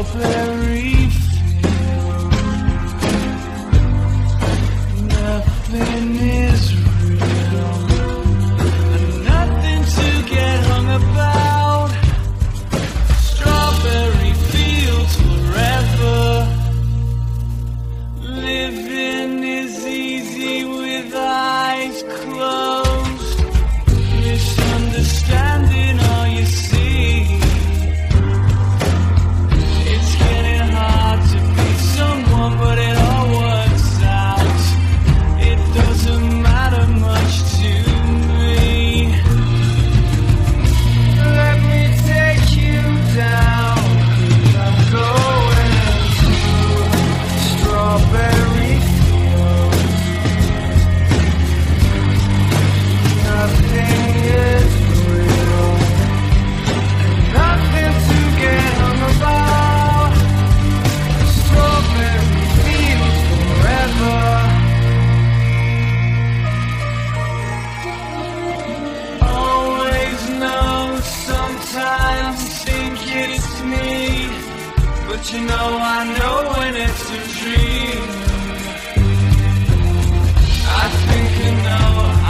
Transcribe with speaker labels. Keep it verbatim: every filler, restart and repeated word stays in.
Speaker 1: strawberry field. Nothing is real, and nothing to get hung about. Strawberry fields forever. Living is easy with eyes closed. Misunderstanding all you see. It's getting hard to be someone, but it all works out. It doesn't matter much to me. Let me take you down, 'cause I'm going to strawberry fields. Nothing is real, nothing to get hung about. Strawberry fields forever. Always know, sometimes think it's me, but you know I know when it's a dream. I think I know